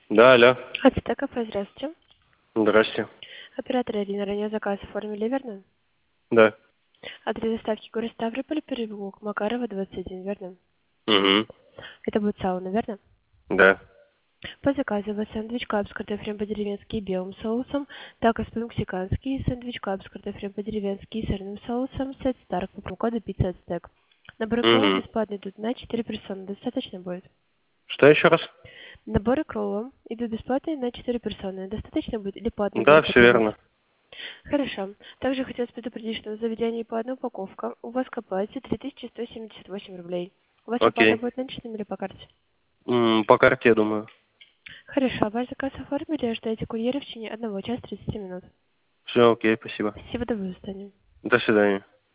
Да, алло. АЦТ кафе, здравствуйте. Здрасте. Оператор Ирина, ранее заказ оформили, верно? Да. Адрес доставки город Ставрополь, переулок Макарова, 21, верно? Угу. Это будет сауна, верно? Да. По заказу у вас сэндвич кап с картофелем по-деревенски и белым соусом, такос по-мексикански, сэндвич кап с картофелем по-деревенски и сырным соусом, сет Старк по промокоду пицца Ацтек. Наборы кроллов Угу. бесплатно идут на 4 персоны, достаточно будет? Что еще раз? Наборы кроллов идут бесплатные на 4 персоны, достаточно будет или по одной Да, будете все отдавать? верно. Хорошо. Также хотелось предупредить, что в заведении по одной упаковка у вас к оплате 3178 рублей. У вас оплата Окей. будет наличными или по карте? По карте, я думаю. Хорошо. Ваш заказ оформили, ждайте курьера в течение 1 часа 30 минут. Все, окей, спасибо. Спасибо, до свидания. До свидания.